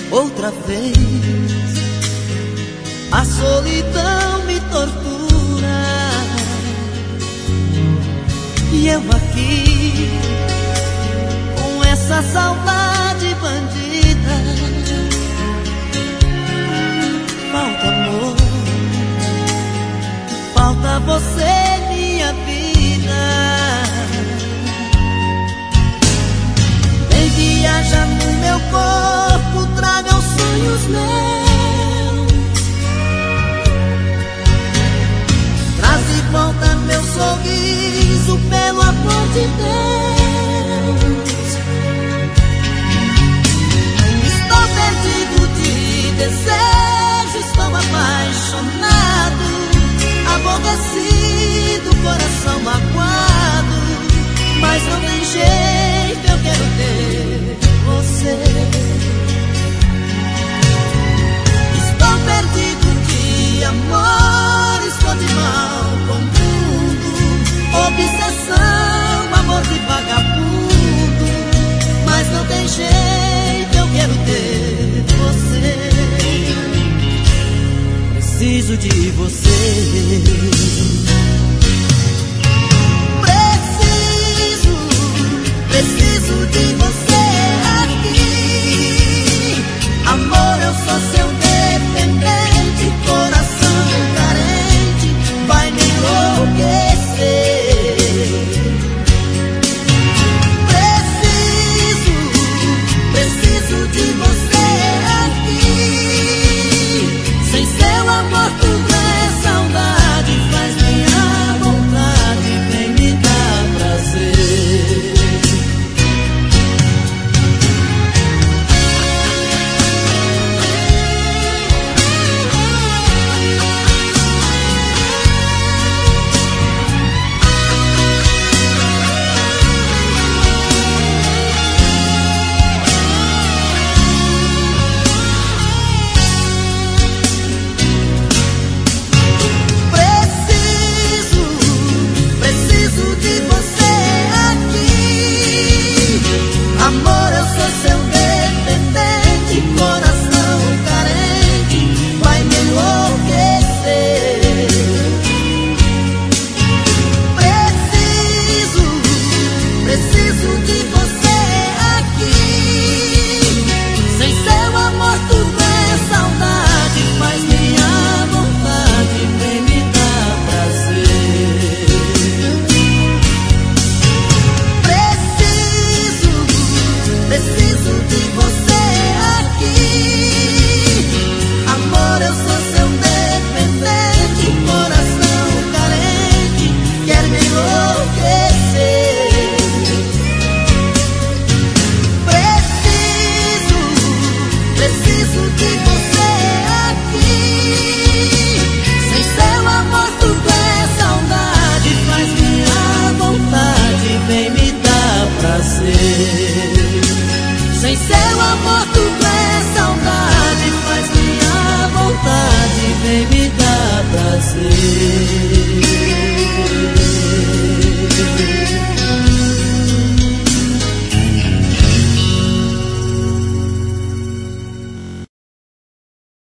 outra vez. A solidão me tortura e eu aqui com essa saudade bandida. Falta amor, falta você, minha vida. Vem viajar no meu corpo, traga os sonhos meus. Traz de volta meu sorriso, pelo amor de Deus. Estou perdido de desejo, estou apaixonado, aborrecido, coração magoado. Mas não tem jeito, eu quero ter você. Estou perdido de amor, estou de mal com o mundo. Obsessão, amor de vagabundo. Mas não tem jeito, eu quero ter você. Preciso de você. Preciso de você aqui. Amor, eu sou seu dependente, coração carente, vai me enlouquecer. Preciso de você aqui. Sem seu amor tudo é saudade, faz minha vontade, vem me dar prazer. Sem seu amor tudo é